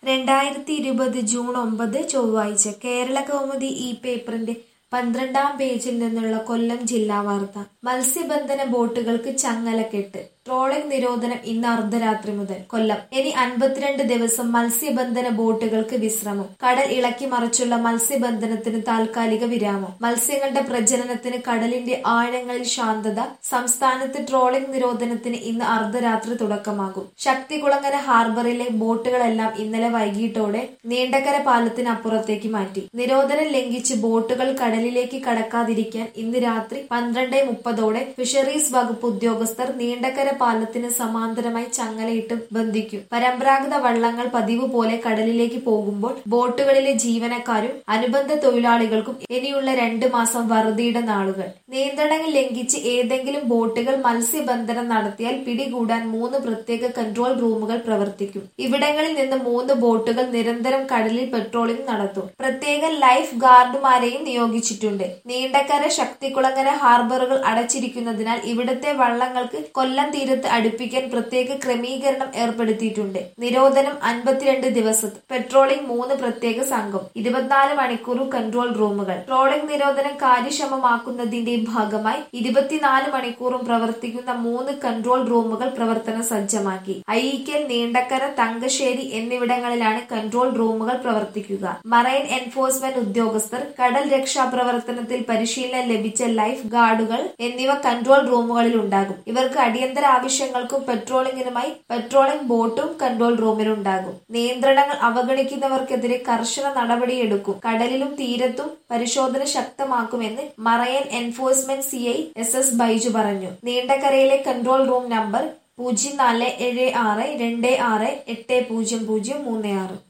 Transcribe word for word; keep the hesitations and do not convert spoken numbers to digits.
രണ്ടായിരത്തി ഇരുപത് ജൂൺ ഒമ്പത് ചൊവ്വാഴ്ച കേരളകൗമുദി ഈ പേപ്പറിന്റെ പന്ത്രണ്ടാം പേജിൽ നിന്നുള്ള കൊല്ലം ജില്ലാ വാർത്ത. മത്സ്യബന്ധന ബോട്ടുകൾക്ക് ചങ്ങലക്കെട്ട്. ട്രോളിംഗ് നിരോധനം ഇന്ന് അർദ്ധരാത്രി മുതൽ. കൊല്ലം. ഇനി അൻപത്തിരണ്ട് ദിവസം മത്സ്യബന്ധന ബോട്ടുകൾക്ക് വിശ്രമം. കടൽ ഇളക്കി മറിച്ചുള്ള മത്സ്യബന്ധനത്തിന് താൽക്കാലിക വിരാമം. മത്സ്യങ്ങളുടെ പ്രജനനത്തിന് കടലിന്റെ ആഴങ്ങളിൽ ശാന്തത. സംസ്ഥാനത്ത് ട്രോളിംഗ് നിരോധനത്തിന് ഇന്ന് അർദ്ധരാത്രി തുടക്കമാകും. ശക്തികുളങ്ങര ഹാർബറിലെ ബോട്ടുകളെല്ലാം ഇന്നലെ വൈകിട്ടോടെ നീണ്ടകര പാലത്തിനപ്പുറത്തേക്ക് മാറ്റി. നിരോധനം ലംഘിച്ച് ബോട്ടുകൾ കടലിലേക്ക് കടക്കാതിരിക്കാൻ ഇന്ന് രാത്രി പന്ത്രണ്ട് മുപ്പതോടെ ഫിഷറീസ് വകുപ്പ് ഉദ്യോഗസ്ഥർ നീണ്ടകര പാലത്തിന് സമാന്തരമായി ചങ്ങലയിട്ട് ബന്ധിക്കും. പരമ്പരാഗത വള്ളങ്ങൾ പതിവ് പോലെ കടലിലേക്ക് പോകുമ്പോൾ ബോട്ടുകളിലെ ജീവനക്കാരും അനുബന്ധ തൊഴിലാളികൾക്കും ഇനിയുള്ള രണ്ട് മാസം വറുതിയുടെ നാളുകൾ. നിയന്ത്രണങ്ങൾ ലംഘിച്ച് ഏതെങ്കിലും ബോട്ടുകൾ മത്സ്യബന്ധനം നടത്തിയാൽ പിടികൂടാൻ മൂന്ന് പ്രത്യേക കൺട്രോൾ റൂമുകൾ പ്രവർത്തിക്കും. ഇവിടങ്ങളിൽ നിന്ന് മൂന്ന് ബോട്ടുകൾ നിരന്തരം കടലിൽ പെട്രോളിംഗ് നടത്തും. പ്രത്യേക ലൈഫ് ഗാർഡുമാരെയും നിയോഗിച്ചിട്ടുണ്ട്. നീണ്ടകര, ശക്തികുളങ്ങര ഹാർബറുകൾ അടച്ചിരിക്കുന്നതിനാൽ ഇവിടത്തെ വള്ളങ്ങൾക്ക് കൊല്ലം തീരത്ത് അടുപ്പിക്കാൻ പ്രത്യേക ക്രമീകരണം ഏർപ്പെടുത്തിയിട്ടുണ്ട്. നിരോധനം അൻപത്തിരണ്ട് ദിവസത്തെ പെട്രോളിംഗ് മൂന്ന് പ്രത്യേക സംഘം ഇരുപത്തിനാല് മണിക്കൂർ കൺട്രോൾ റൂമുകൾ. ട്രോളിംഗ് നിരോധനം കാര്യക്ഷമമാക്കുന്നതിന്റെ ഭാഗമായി ഇരുപത്തിനാല് മണിക്കൂറും പ്രവർത്തിക്കുന്ന മൂന്ന് കൺട്രോൾ റൂമുകൾ പ്രവർത്തന സജ്ജമാക്കി. അഴീക്കൽ, നീണ്ടകര, തങ്കശ്ശേരി എന്നിവിടങ്ങളിലാണ് കൺട്രോൾ റൂമുകൾ പ്രവർത്തിക്കുക. മറൈൻ എൻഫോഴ്സ്മെന്റ് ഉദ്യോഗസ്ഥർ, കടൽ രക്ഷാപ്രവർത്തനത്തിൽ പരിശീലനം ലഭിച്ച ലൈഫ് ഗാർഡുകൾ എന്നിവ കൺട്രോൾ റൂമുകളിൽ ഉണ്ടാകും. ഇവർക്ക് അടിയന്തര ആവശ്യങ്ങൾക്കും പെട്രോളിംഗിനുമായി പെട്രോളിംഗ് ബോട്ടും കൺട്രോൾ റൂമിലുണ്ടാകും. നിയന്ത്രണങ്ങൾ അവഗണിക്കുന്നവർക്കെതിരെ കർശന നടപടിയെടുക്കും. കടലിലും തീരത്തും പരിശോധന ശക്തമാക്കുമെന്ന് marine enforcement C I S S Baiju പറഞ്ഞു. നീണ്ടകരയിലെ കൺട്രോൾ റൂം നമ്പർ പൂജ്യം നാല് ഏഴ് ആറ് രണ്ട് ആറ് എട്ട് പൂജ്യം പൂജ്യം മൂന്ന് ആറ്.